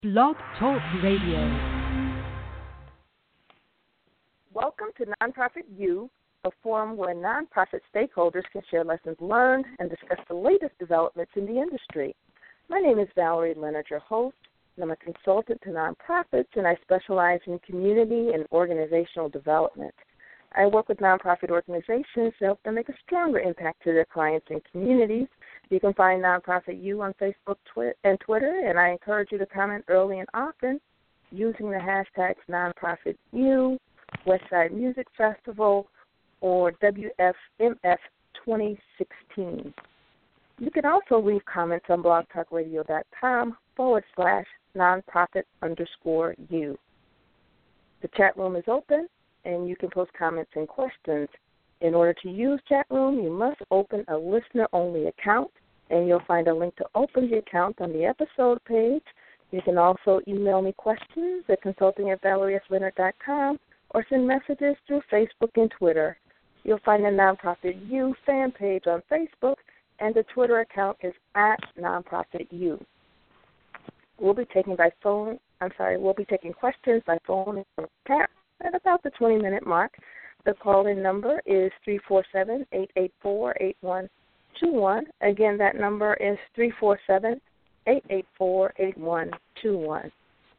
Blog Talk Radio. Welcome to Nonprofit U, a forum where nonprofit stakeholders can share lessons learned and discuss the latest developments in the industry. My name is Valerie Leonard, your host, and I'm a consultant to nonprofits, and I specialize in community and organizational development. I work with nonprofit organizations to help them make a stronger impact to their clients and communities. You can find Nonprofit U on Facebook and Twitter, and I encourage you to comment early and often using the hashtags NonprofitU, Westside Music Festival, or WFMF 2016. You can also leave comments on blogtalkradio.com/nonprofit_U. The chat room is open, and you can post comments and questions. In order to use chat room, you must open a listener-only account, and you'll find a link to open the account on the episode page. You can also email me questions at consulting@valeriesleonard.com or send messages through Facebook and Twitter. You'll find the Nonprofit U fan page on Facebook, and the Twitter account is @NonprofitU. We'll be taking questions by phone and chat at about the 20-minute mark. The call-in number is 347-884-8121. Again, that number is 347-884-8121.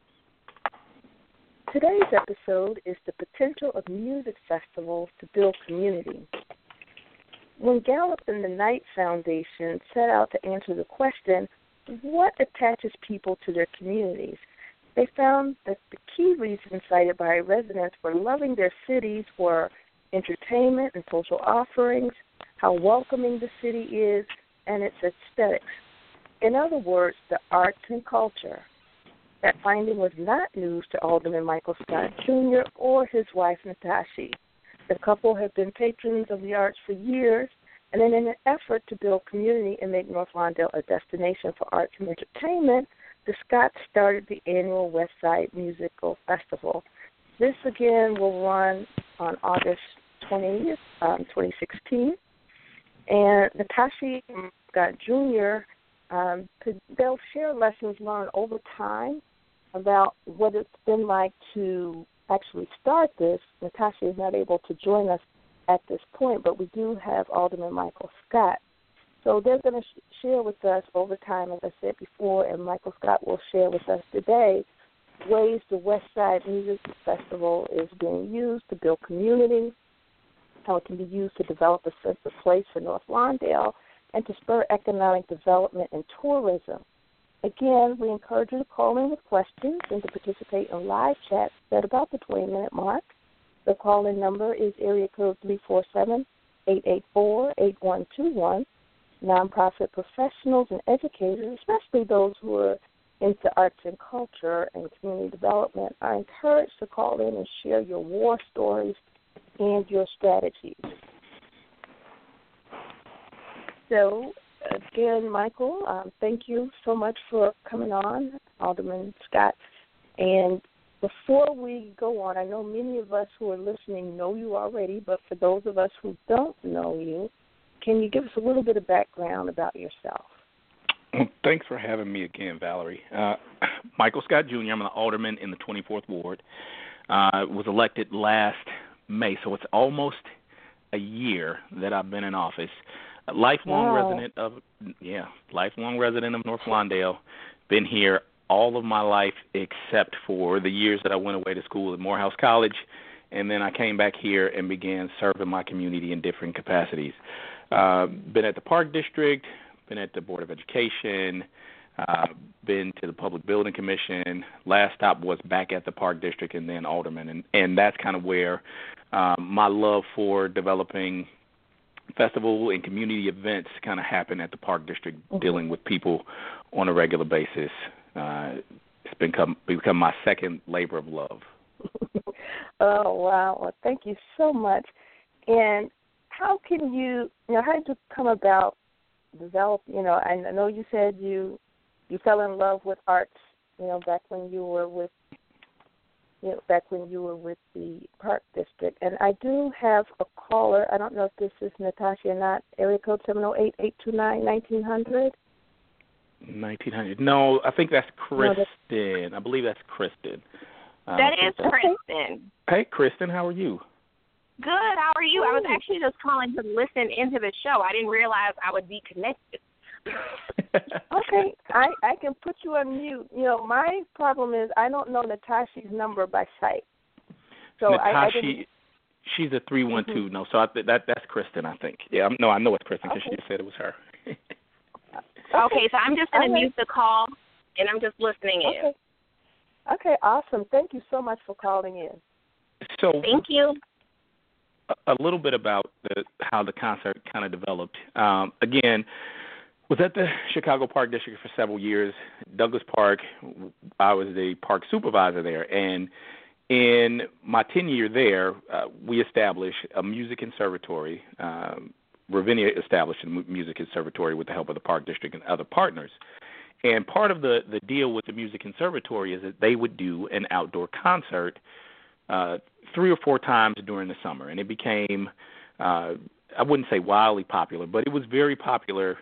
Today's episode is the potential of music festivals to build community. When Gallup and the Knight Foundation set out to answer the question, what attaches people to their communities, they found that the key reasons cited by residents for loving their cities were entertainment and social offerings, how welcoming the city is, and its aesthetics. In other words, the arts and culture. That finding was not news to Alderman Michael Scott Jr. or his wife, Natasha. The couple have been patrons of the arts for years, and in an effort to build community and make North Lawndale a destination for arts and entertainment, the Scotts started the annual Westside Musical Festival. This, again, will run on August 20th, 2016. And Natasha Scott Jr., they'll share lessons learned over time about what it's been like to actually start this. Natasha is not able to join us at this point, but we do have Alderman Michael Scott. So they're going to share with us over time, as I said before, and Michael Scott will share with us today, ways the Westside Music Festival is being used to build community, how it can be used to develop a sense of place for North Lawndale, and to spur economic development and tourism. Again, we encourage you to call in with questions and to participate in live chats at about the 20-minute mark. The call-in number is area code 347-884-8121. Nonprofit professionals and educators, especially those who are into arts and culture and community development, are encouraged to call in and share your war stories and your strategies. So, again, Michael, thank you so much for coming on, Alderman Scott. And before we go on, I know many of us who are listening know you already, but for those of us who don't know you, can you give us a little bit of background about yourself? Well, thanks for having me again, Valerie. Michael Scott Jr., I'm an alderman in the 24th Ward. Was elected last May, so it's almost a year that I've been in office. A lifelong resident of North Lawndale. Been here all of my life except for the years that I went away to school at Morehouse College, and then I came back here and began serving my community in different capacities. Been at the Park District, been at the Board of Education, been to the Public Building Commission. Last stop was back at the Park District and then Alderman. And that's kind of where my love for developing festival and community events kind of happen at the Park District, dealing with people on a regular basis. It's become my second labor of love. Oh, wow. Well, thank you so much. And how did you come about develop, I know you said you fell in love with arts, back when you were with the Park District. And I do have a caller. I don't know if this is Natasha or not. Area code 708-829-1900. 1900. No, I think that's No, Kristen. I believe that's Kristen. That is Kristen. Hey, Kristen, how are you? Good. How are you? I was actually just calling to listen into the show. I didn't realize I would be connected. Okay, I can put you on mute. You know, my problem is I don't know Natasha's number by sight. So Natasha, I didn't. She's a 312. No, so that's Kristen, I think. Yeah, I know it's Kristen because she just said it was her. Okay, so I'm just going to mute the call, and I'm just listening in. Okay, awesome. Thank you so much for calling in. So thank you. A little bit about how the concert kind of developed. Again, was at the Chicago Park District for several years. Douglas Park, I was the park supervisor there, and in my tenure there, we established a music conservatory. Ravinia established a music conservatory with the help of the Park District and other partners. And part of the deal with the music conservatory is that they would do an outdoor concert 3 or 4 times during the summer. And it became, I wouldn't say wildly popular, but it was very popular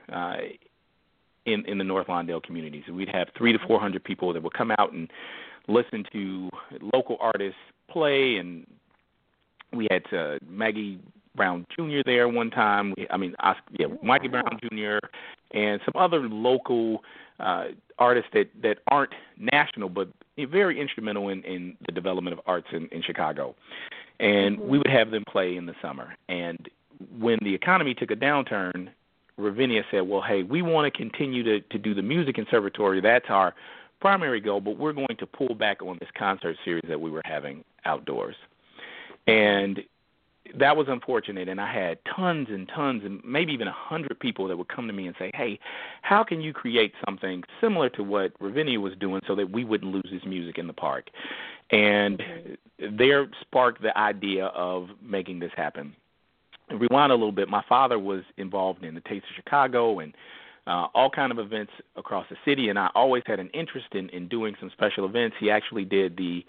in the North Lawndale communities. We'd have 300 to 400 people that would come out and listen to local artists play. And we had Maggie Brown Jr. there one time. Mikey Brown Jr. and some other local artists that aren't national but very instrumental in the development of arts in Chicago. And we would have them play in the summer. And when the economy took a downturn, Ravinia said, well, hey, we want to continue to do the music conservatory. That's our primary goal, but we're going to pull back on this concert series that we were having outdoors. And that was unfortunate, and I had tons and tons, and maybe even 100 people that would come to me and say, hey, how can you create something similar to what Ravinia was doing so that we wouldn't lose this music in the park? And there sparked the idea of making this happen. And rewind a little bit, my father was involved in the Taste of Chicago and all kind of events across the city, and I always had an interest in doing some special events. He actually did the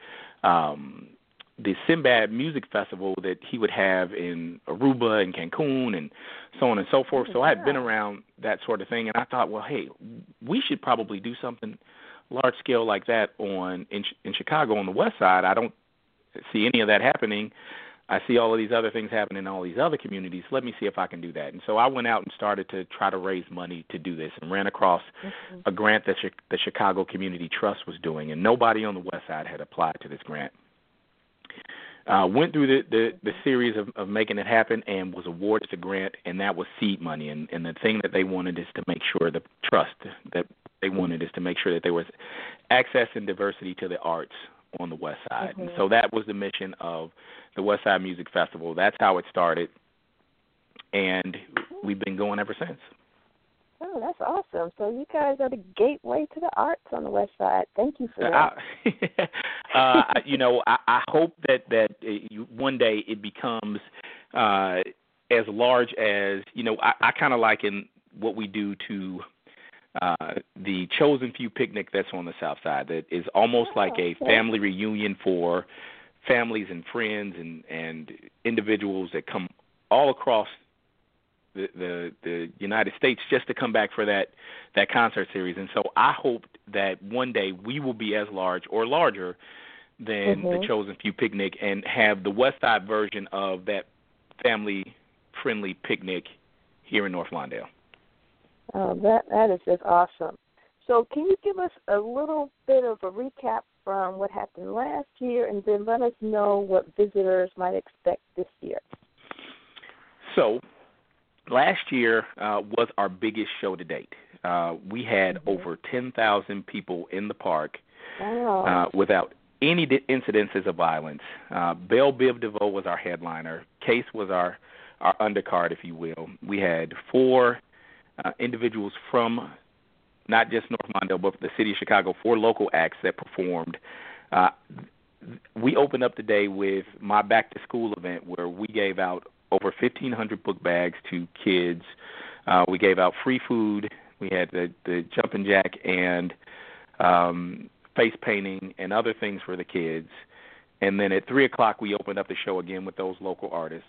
Sinbad Music Festival that he would have in Aruba and Cancun and so on and so forth. So I had been around that sort of thing, and I thought, well, hey, we should probably do something large scale like that in Chicago on the west side. I don't see any of that happening. I see all of these other things happening in all these other communities. Let me see if I can do that. And so I went out and started to try to raise money to do this and ran across a grant that the Chicago Community Trust was doing, and nobody on the west side had applied to this grant. Went through the series of making it happen and was awarded the grant, and that was seed money. And the thing that they wanted is to make sure, the trust that they wanted is to make sure that there was access and diversity to the arts on the west side. And so that was the mission of the West Side Music Festival. That's how it started, and we've been going ever since. Oh, that's awesome. So you guys are the gateway to the arts on the west side. Thank you for that. I hope that one day it becomes as large as, I kind of liken what we do to the Chosen Few picnic that's on the south side. That is almost like a family reunion for families and friends and individuals that come all across the United States just to come back for that concert series. And so I hope that one day we will be as large or larger than the Chosen Few picnic and have the West Side version of that family-friendly picnic here in North Lawndale. Oh, that is just awesome. So can you give us a little bit of a recap from what happened last year and then let us know what visitors might expect this year? So last year was our biggest show to date. We had over 10,000 people in the park without any incidences of violence. Belle Biv DeVoe was our headliner. Case was our undercard, if you will. We had 4 individuals from not just North Lawndale, but the city of Chicago, 4 local acts that performed. We opened up the day with my back-to-school event where we gave out over 1,500 book bags to kids. We gave out free food. We had the jumping jack and face painting and other things for the kids. And then at 3 o'clock, we opened up the show again with those local artists.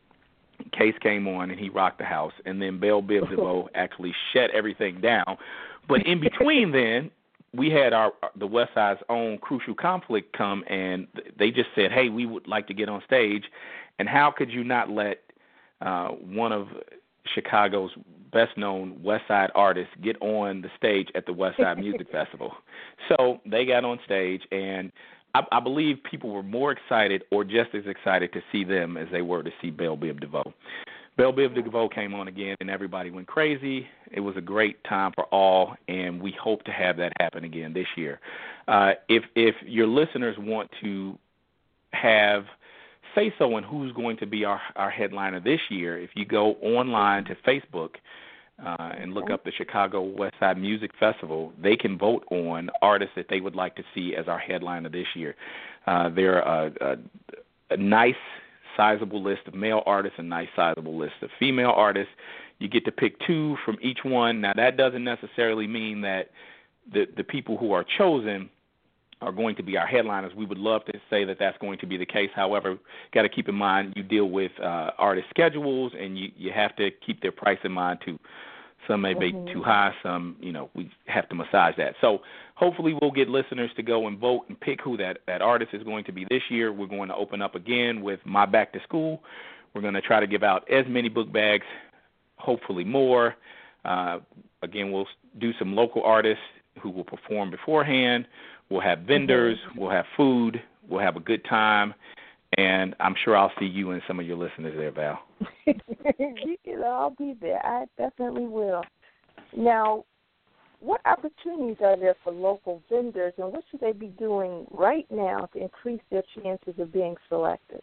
Case came on, and he rocked the house. And then Belle Biv DeVoe actually shut everything down But in between then, we had the West Side's own Crucial Conflict come, and they just said, hey, we would like to get on stage. And how could you not let one of Chicago's best-known West Side artists get on the stage at the West Side Music Festival? So they got on stage, and I believe people were more excited or just as excited to see them as they were to see Belle Biv DeVoe. Belle Biv DeVoe came on again, and everybody went crazy. It was a great time for all, and we hope to have that happen again this year. If your listeners want to have say-so on who's going to be our headliner this year, if you go online to Facebook and look up the Chicago West Side Music Festival, they can vote on artists that they would like to see as our headliner this year. There are a nice sizable list of male artists, a nice sizable list of female artists. You get to pick two from each one. Now, that doesn't necessarily mean that the people who are chosen are going to be our headliners. We would love to say that that's going to be the case. However, got to keep in mind you deal with artist schedules, and you have to keep their price in mind too. Some may be too high. Some, we have to massage that. So hopefully we'll get listeners to go and vote and pick who that artist is going to be this year. We're going to open up again with My Back to School. We're going to try to give out as many book bags, hopefully more. Again, we'll do some local artists who will perform beforehand. We'll have vendors. We'll have food. We'll have a good time. And I'm sure I'll see you and some of your listeners there, Val. I'll be there. I definitely will. Now, what opportunities are there for local vendors, and what should they be doing right now to increase their chances of being selected?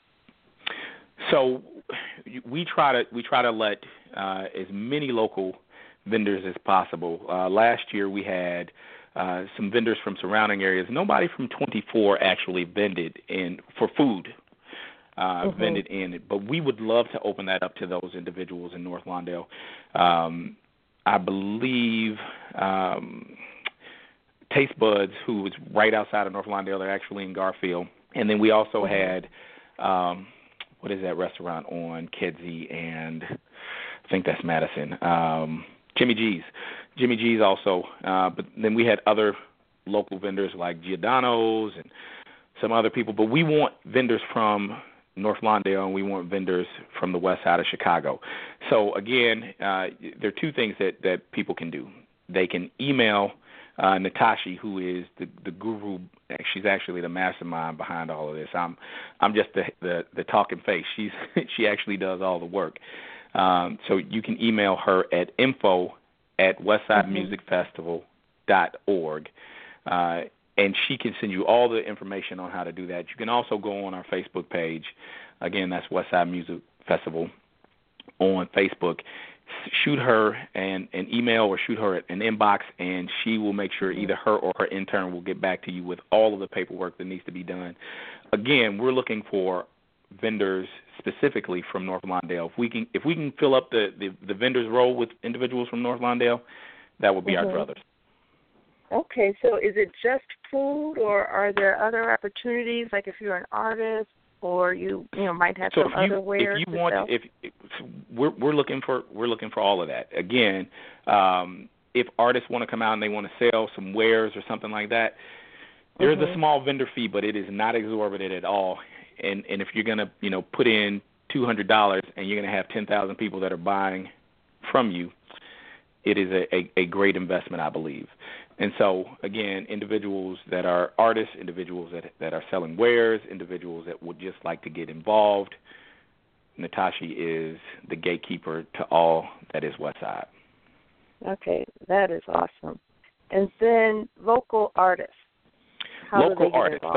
So we try to let as many local vendors as possible. Last year we had some vendors from surrounding areas. Nobody from 24 actually vended in for food. Vended in it, but we would love to open that up to those individuals in North Lawndale. I believe Taste Buds, who was right outside of North Lawndale, they're actually in Garfield. And then we also had, what is that restaurant on Kedzie and I think that's Madison, Jimmy G's. Jimmy G's also, but then we had other local vendors like Giordano's and some other people, but we want vendors from North Lawndale, and we want vendors from the west side of Chicago. So, again, there are two things that people can do. They can email Natasha, who is the guru. She's actually the mastermind behind all of this. I'm just the talking face. She actually does all the work. So you can email her at info@westsidemusicfestival.org. And she can send you all the information on how to do that. You can also go on our Facebook page. Again, that's West Side Music Festival on Facebook. Shoot her an email or shoot her an inbox, and she will make sure either her or her intern will get back to you with all of the paperwork that needs to be done. Again, we're looking for vendors specifically from North Lawndale. If we can fill up the vendors role with individuals from North Lawndale, that would be our brothers. Okay, so is it just food, or are there other opportunities, like if you're an artist, or you might have some other wares? If you want, we're looking for all of that. Again, if artists want to come out and they want to sell some wares or something like that, there's a small vendor fee, but it is not exorbitant at all. And if you're gonna put in $200 and you're gonna have 10,000 people that are buying from you, it is a great investment, I believe. And so, again, individuals that are artists, individuals that are selling wares, individuals that would just like to get involved, Natasha is the gatekeeper to all that is West Side. Okay, that is awesome. And then local artists. Local artists.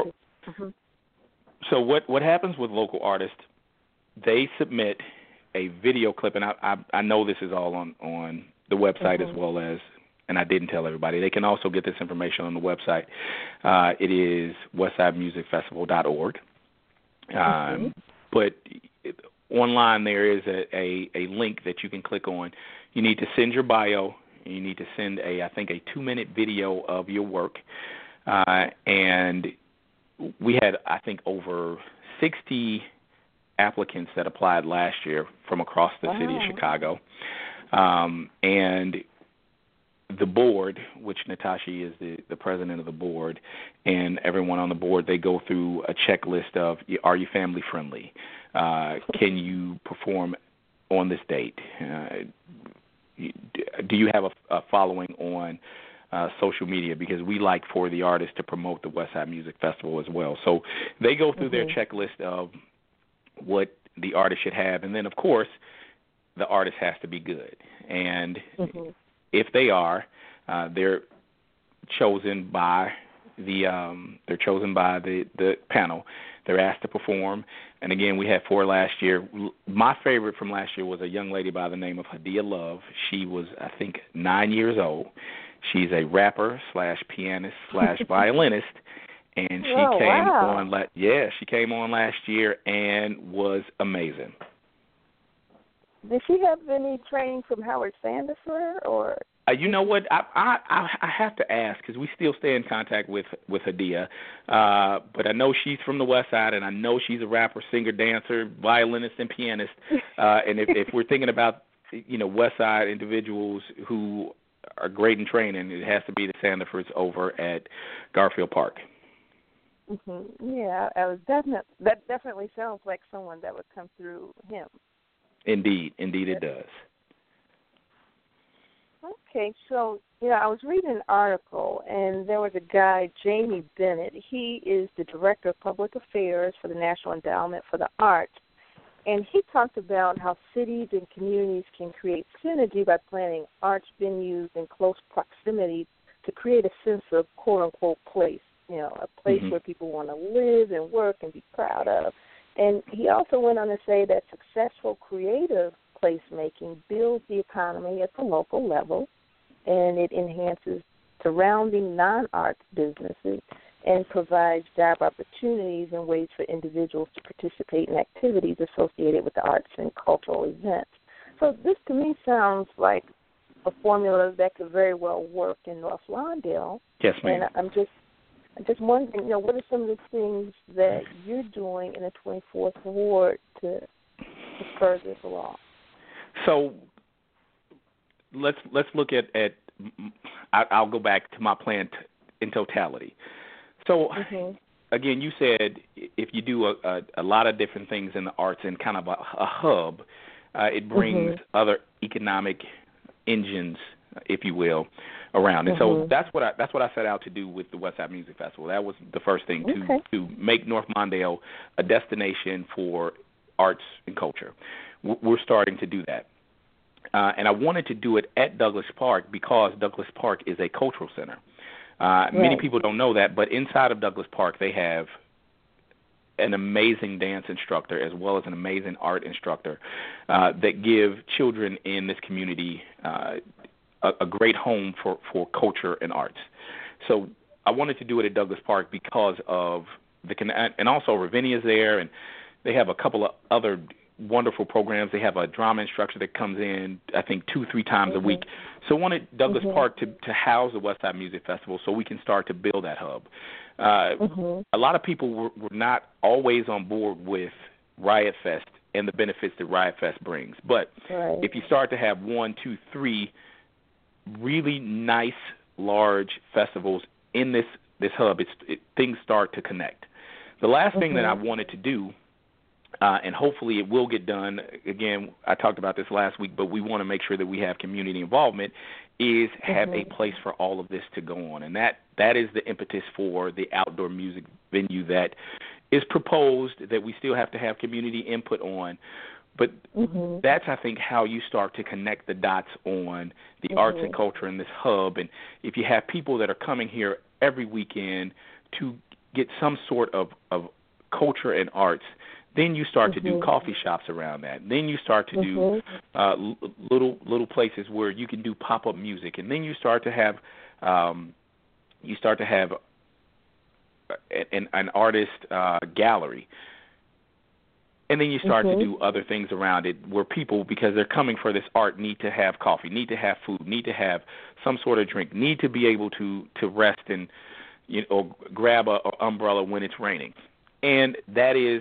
So what happens with local artists, they submit a video clip, and I know this is all on the website as well as, and I didn't tell everybody, they can also get this information on the website. It is westsidemusicfestival.org. But online there is a link that you can click on. You need to send your bio. You need to send I think a 2-minute video of your work. And we had, I think, over 60 applicants that applied last year from across the city of Chicago. And the board, which Natasha is the president of the board, and everyone on the board, they go through a checklist of, are you family friendly? Can you perform on this date? Do you have a following on social media? Because we like for the artists to promote the Westside Music Festival as well. So they go through their checklist of what the artist should have, and then, of course, the artist has to be good. And if they are, they're chosen by the panel. They're asked to perform. And again, we had 4 last year. My favorite from last year was a young lady by the name of Hadia Love. She was, I think, 9 years old. She's a rapper / pianist / violinist, and she came on last year and was amazing. Did she have any training from Howard Sanders for her, or? You know what? I have to ask, because we still stay in contact with Hadia, but I know she's from the West Side, and I know she's a rapper, singer, dancer, violinist, and pianist. And if we're thinking about West Side individuals who are great in training, it has to be the Sandifords over at Garfield Park. Yeah, that definitely sounds like someone that would come through him. Indeed it does. Okay, so I was reading an article, and there was a guy, Jamie Bennett. He is the Director of Public Affairs for the National Endowment for the Arts, and he talked about how cities and communities can create synergy by planning arts venues in close proximity to create a sense of quote-unquote place, a place where people want to live and work and be proud of. And he also went on to say that successful creative placemaking builds the economy at the local level, and it enhances surrounding non-art businesses and provides job opportunities and ways for individuals to participate in activities associated with the arts and cultural events. So this to me sounds like a formula that could very well work in North Lawndale. Yes, ma'am. And I'm just wondering, what are some of the things that you're doing in the 24th Ward to spur this along? So let's look at I'll go back to my plan in totality. So again, you said if you do a lot of different things in the arts and kind of a hub, it brings other economic engines, if you will, around. And so that's what I set out to do with the Westside Music Festival. That was the first thing, to make North Lawndale a destination for arts and culture. We're starting to do that. And I wanted to do it at Douglas Park because Douglas Park is a cultural center. Many people don't know that, but inside of Douglas Park they have an amazing dance instructor as well as an amazing art instructor that give children in this community a great home for culture and arts. So I wanted to do it at Douglas Park because of and also Ravinia's there, and they have a couple of other wonderful programs. They have a drama instructor that comes in, I think, 2-3 times a week. So I wanted Douglas Park to house the Westside Music Festival so we can start to build that hub. A lot of people were not always on board with Riot Fest and the benefits that Riot Fest brings. But if you start to have 1, 2, 3 really nice, large festivals in this hub, things start to connect. The last thing that I wanted to do, and hopefully it will get done, again, I talked about this last week, but we want to make sure that we have community involvement, is have a place for all of this to go on. And that is the impetus for the outdoor music venue that is proposed, that we still have to have community input on. But that's, I think, how you start to connect the dots on the arts and culture in this hub. And if you have people that are coming here every weekend to get some sort of culture and arts, then you start to do coffee shops around that. Then you start to do little places where you can do pop-up music, and then you start to have an artist gallery, and then you start to do other things around it where people, because they're coming for this art, need to have coffee, need to have food, need to have some sort of drink, need to be able to rest and grab an umbrella when it's raining. And that is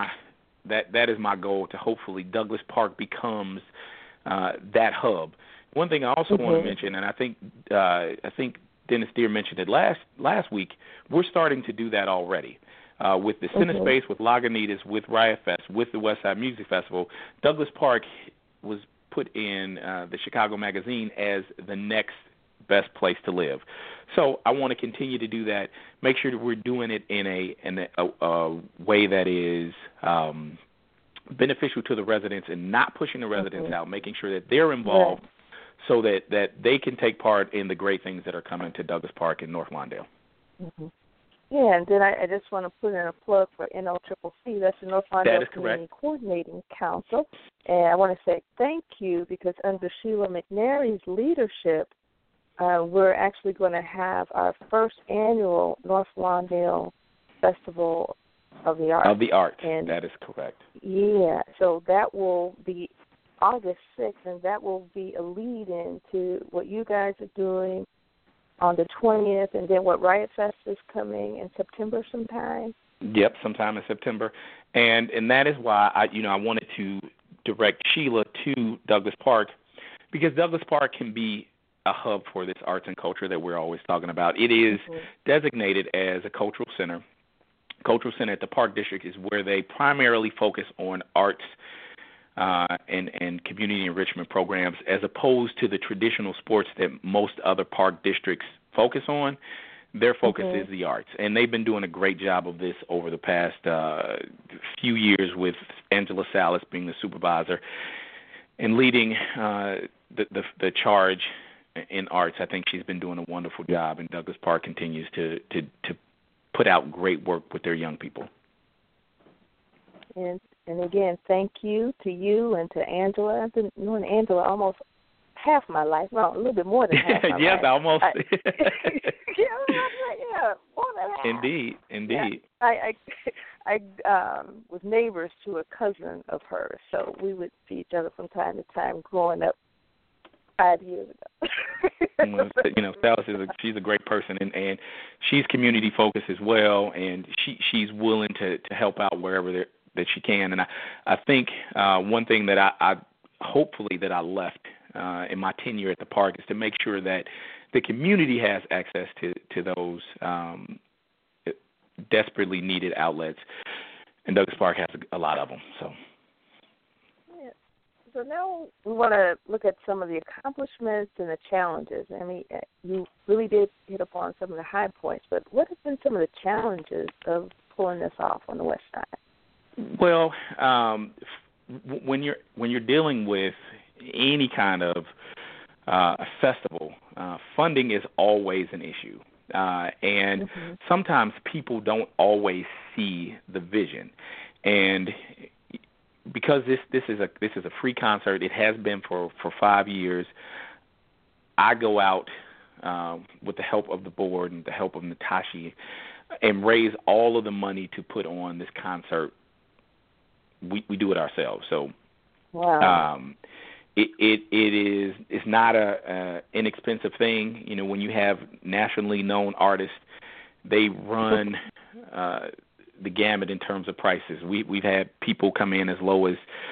my goal, to hopefully Douglas Park becomes that hub. one thing I also want to mention, and I think Dennis Deere mentioned it last week, we're starting to do that already. With the CineSpace, with Lagunitas, with Riot Fest, with the Westside Music Festival, Douglas Park was put in the Chicago Magazine as the next best place to live. So I want to continue to do that, make sure that we're doing it in a way that is beneficial to the residents and not pushing the residents out, making sure that they're involved so that they can take part in the great things that are coming to Douglas Park and North Lawndale. Yeah, and then I just want to put in a plug for NOCCC. That's the North Lawndale Community Coordinating Council. And I want to say thank you because under Sheila McNary's leadership, we're actually going to have our first annual North Lawndale Festival of the Arts. Of the Arts, and that is correct. Yeah, so that will be August 6th, and that will be a lead-in to what you guys are doing on the 20th, and then what Riot Fest is coming in September sometime? Yep, sometime in September. And that is why I wanted to direct Sheila to Douglas Park, because Douglas Park can be a hub for this arts and culture that we're always talking about. It is designated as a cultural center. Cultural Center at the Park District is where they primarily focus on arts and community enrichment programs, as opposed to the traditional sports that most other park districts focus on. Their focus is the arts, and they've been doing a great job of this over the past few years, with Angela Salas being the supervisor and leading the charge in arts. I think she's been doing a wonderful job, and Douglas Park continues to put out great work with their young people. And again, thank you to you and to Angela. I've been knowing Angela almost half my life. Well, a little bit more than half my life. Yes, almost. Yeah, more than half. Indeed. Yeah. I was neighbors to a cousin of hers, so we would see each other from time to time growing up 5 years ago. Salas she's a great person, and she's community focused as well, and she's willing to help out wherever that she can. And I think one thing that I hopefully that I left in my tenure at the park is to make sure that the community has access to those desperately needed outlets, and Douglas Park has a lot of them. So now we want to look at some of the accomplishments and the challenges. I mean, you really did hit upon some of the high points, but what have been some of the challenges of pulling this off on the West Side? Well, when you're dealing with any kind of festival, funding is always an issue, and sometimes people don't always see the vision. And because this is a free concert, it has been for 5 years. I go out with the help of the board and the help of Natashi and raise all of the money to put on this concert. We do it ourselves. So it's not a inexpensive thing. When you have nationally known artists, they run the gamut in terms of prices. We've had people come in as low as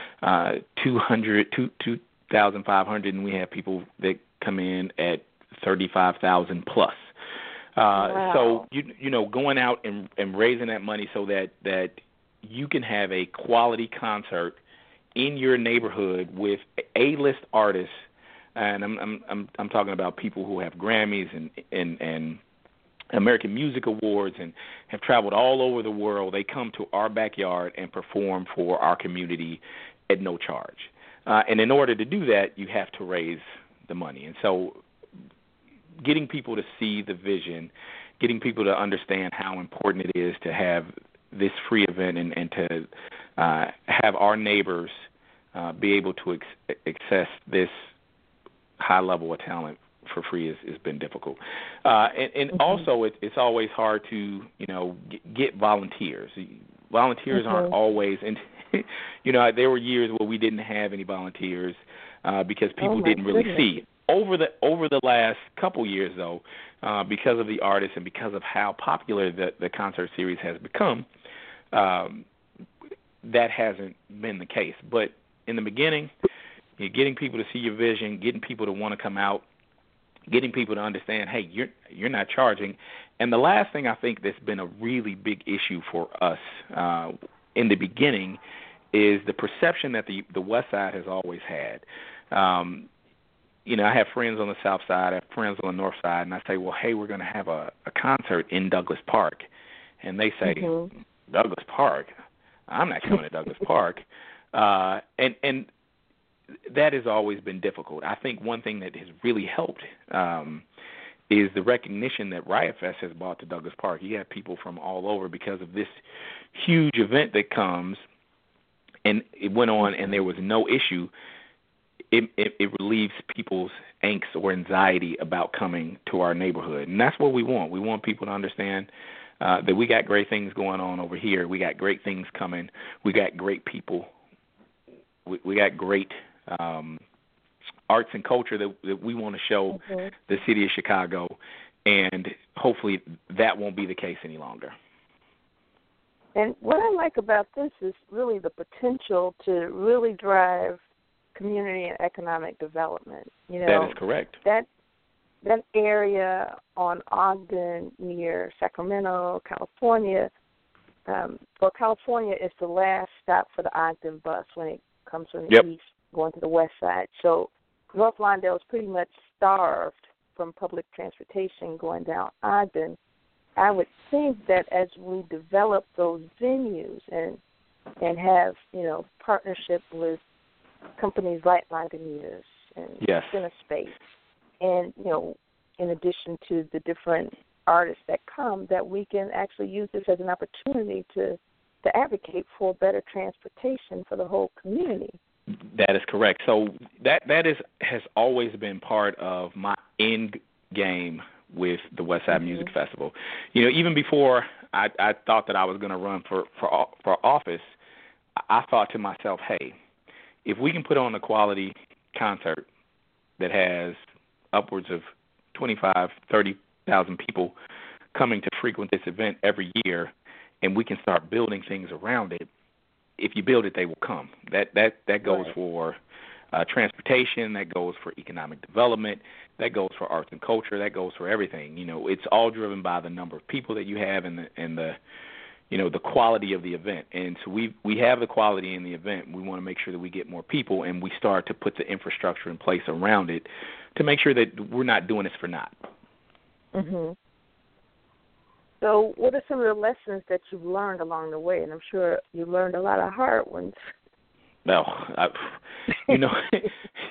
$2,500, and we have people that come in at $35,000 plus. So going out and raising that money so that you can have a quality concert in your neighborhood with A-list artists, and I'm talking about people who have Grammys and American Music Awards and have traveled all over the world. They come to our backyard and perform for our community at no charge. And in order to do that, you have to raise the money. And so getting people to see the vision, getting people to understand how important it is to have this free event and to have our neighbors be able to access this high level of talent for free has been difficult. And also it's always hard to, get volunteers. Volunteers aren't always, and there were years where we didn't have any volunteers because people didn't really see. Over the last couple years, though, because of the artists and because of how popular the concert series has become, that hasn't been the case. But in the beginning, You're getting people to see your vision, getting people to want to come out, getting people to understand, hey, you're not charging. And the last thing I think that's been a really big issue for us in the beginning is the perception that the West Side has always had. I have friends on the South Side, I have friends on the North Side, and I say, well, hey, we're going to have a concert in Douglas Park. And they say, Douglas Park? I'm not coming to Douglas Park. And that has always been difficult. I think one thing that has really helped is the recognition that Riot Fest has brought to Douglas Park. You have people from all over because of this huge event that comes, and it went on and there was no issue. It relieves people's angst or anxiety about coming to our neighborhood. And that's what we want. We want people to understand that we got great things going on over here. We got great things coming. We got great people. We got great arts and culture that we want to show the city of Chicago, and hopefully that won't be the case any longer. And what I like about this is really the potential to really drive community and economic development. That is correct. That area on Ogden near Sacramento, California, California is the last stop for the Ogden bus when it comes from the east going to the west side. So North Lawndale is pretty much starved from public transportation going down Ogden. I would think that as we develop those venues and have, partnership with companies like Lagunitas and CineSpace, and, in addition to the different artists that come, that we can actually use this as an opportunity to advocate for better transportation for the whole community. That is correct. So that has always been part of my end game with the West Side Music Festival. Even before I thought that I was going to run for office, I thought to myself, hey, if we can put on a quality concert that has upwards of 25,000, 30,000 people coming to frequent this event every year, and we can start building things around it, if you build it, they will come. That goes for transportation, that goes for economic development, that goes for arts and culture, that goes for everything. It's all driven by the number of people that you have and the quality of the event. And so we have the quality in the event. We want to make sure that we get more people, and we start to put the infrastructure in place around it to make sure that we're not doing this for naught. So what are some of the lessons that you've learned along the way? And I'm sure you learned a lot of hard ones. No, it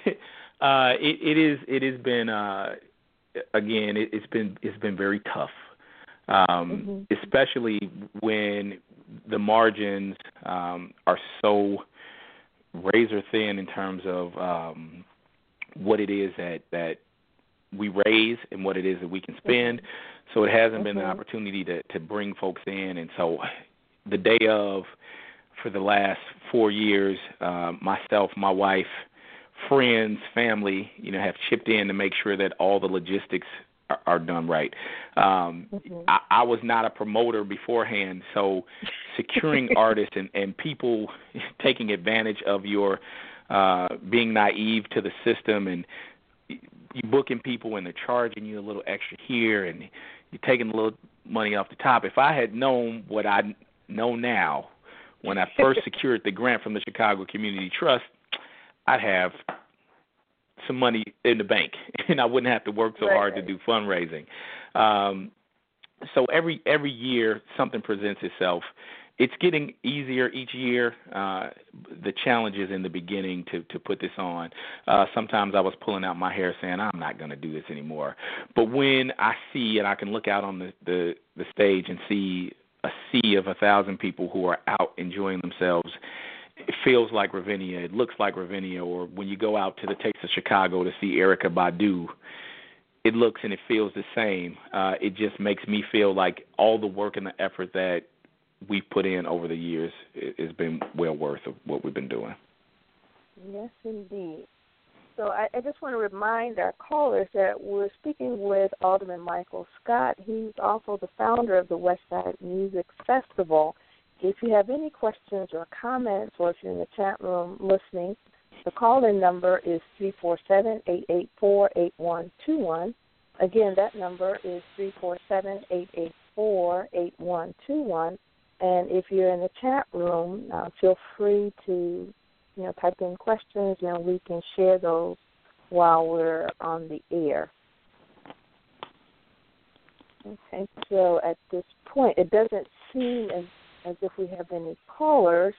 has been again. It's been very tough, especially when the margins are so razor thin in terms of what it is that we raise and what it is that we can spend. So it hasn't been an opportunity to bring folks in. And so the day of, for the last 4 years, myself, my wife, friends, family, have chipped in to make sure that all the logistics are done right. I was not a promoter beforehand, so securing artists and people taking advantage of your being naive to the system, and you booking people and they're charging you a little extra here and you're taking a little money off the top. If I had known what I know now when I first secured the grant from the Chicago Community Trust, I'd have some money in the bank and I wouldn't have to work so hard to do fundraising. So every year something presents itself. It's getting easier each year. The challenges in the beginning to put this on. Sometimes I was pulling out my hair saying, I'm not going to do this anymore. But when I see, and I can look out on the stage and see a sea of 1,000 people who are out enjoying themselves, it feels like Ravinia. It looks like Ravinia. Or when you go out to the Taste of Chicago to see Erykah Badu, it looks and it feels the same. It just makes me feel like all the work and the effort that we've put in over the years has been well worth of what we've been doing. Yes, indeed. So I just want to remind our callers that we're speaking with Alderman Michael Scott. He's also the founder of the West Side Music Festival. If you have any questions or comments, or if you're in the chat room listening, The call-in number is 347-884-8121. Again, that number is 347-884-8121. And if you're in the chat room, feel free to, type in questions, and we can share those while we're on the air. Okay, so at this point, it doesn't seem as if we have any callers.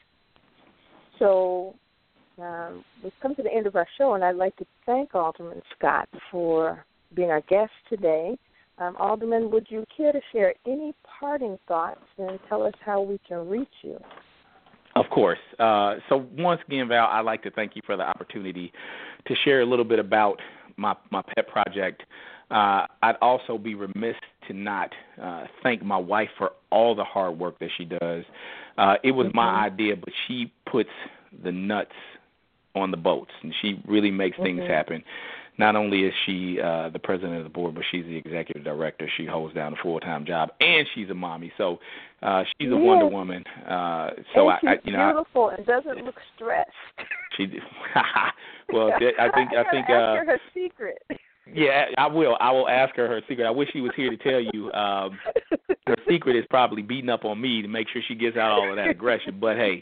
So we've come to the end of our show, and I'd like to thank Alderman Scott for being our guest today. Alderman, would you care to share any parting thoughts and tell us how we can reach you? Of course. So once again, Val, I'd like to thank you for the opportunity to share a little bit about my pet project. I'd also be remiss to not thank my wife for all the hard work that she does. It was my idea, but she puts the nuts on the bolts, and she really makes things happen. Not only is she the president of the board, but she's the executive director. She holds down a full-time job, and she's a mommy. So she's a Wonder Woman. So and she's beautiful and doesn't look stressed. She well, I think ask her her secret. Yeah, I will. I will ask her secret. I wish she was here to tell you. Her secret is probably beating up on me to make sure she gets out all of that aggression. But hey,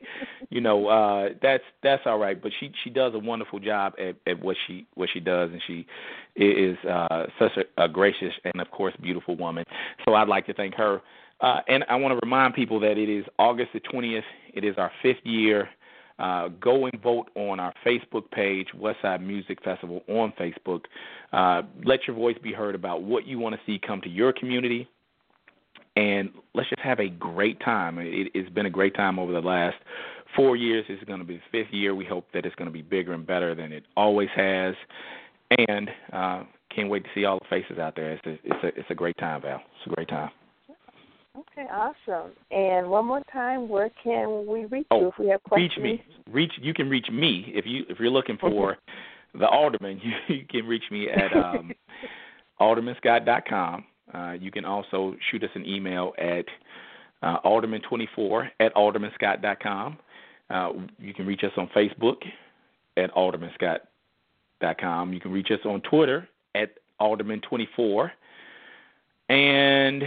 that's all right. But she does a wonderful job at what she does, and she is such a gracious and of course beautiful woman. So I'd like to thank her. And I want to remind people that it is August the 20th. It is our 5th year. Go and vote on our Facebook page, Westside Music Festival on Facebook. Let your voice be heard about what you want to see come to your community, and let's just have a great time. It's been a great time over the last 4 years. It's going to be the 5th year. We hope that it's going to be bigger and better than it always has, and can't wait to see all the faces out there. It's a great time, Val. It's a great time. Okay, awesome. And one more time, where can we reach you if we have questions? Reach me. You can reach me if you're looking for the alderman. You can reach me at aldermanscott.com. You can also shoot us an email at alderman24@aldermanscott.com. You can reach us on Facebook at aldermanscott.com. You can reach us on Twitter at alderman24 and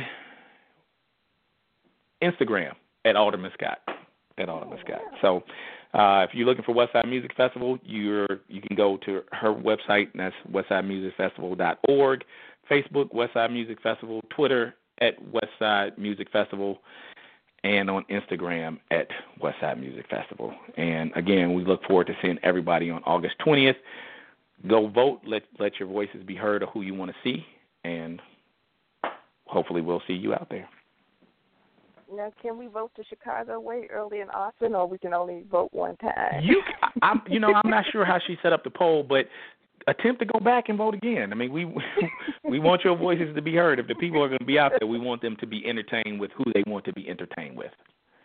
Instagram at Alderman Scott. So if you're looking for Westside Music Festival, you can go to her website, and that's westsidemusicfestival.org. Facebook, Westside Music Festival. Twitter at Westside Music Festival. And on Instagram at Westside Music Festival. And, again, we look forward to seeing everybody on August 20th. Go vote. Let your voices be heard of who you want to see. And hopefully we'll see you out there. Now, can we vote to Chicago way early and often, or we can only vote one time? I'm not sure how she set up the poll, but attempt to go back and vote again. I mean, we want your voices to be heard. If the people are going to be out there, we want them to be entertained with who they want to be entertained with.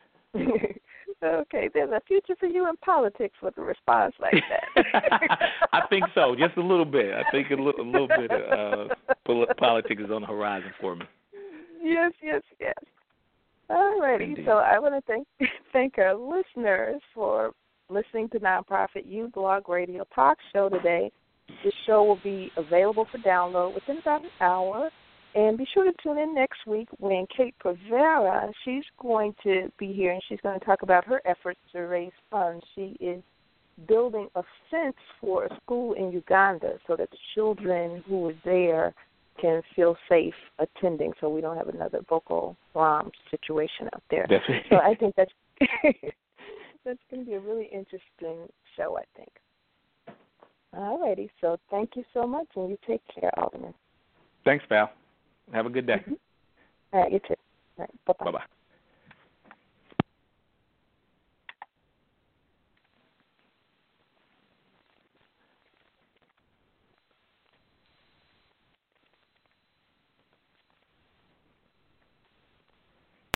Okay, there's a future for you in politics with a response like that. I think so, just a little bit. I think a little bit of politics is on the horizon for me. Yes. All righty. So I want to thank our listeners for listening to Nonprofit U Blog Radio Talk Show today. This show will be available for download within about an hour. And be sure to tune in next week when Kate Provera, she's going to be here, and she's going to talk about her efforts to raise funds. She is building a fence for a school in Uganda so that the children who are there can feel safe attending, so we don't have another Boko Haram situation out there. So I think that's going to be a really interesting show, I think. All righty. So thank you so much, and you take care, Alderman. Thanks, Val. Have a good day. Mm-hmm. All right, you too. All right, bye-bye. Bye-bye.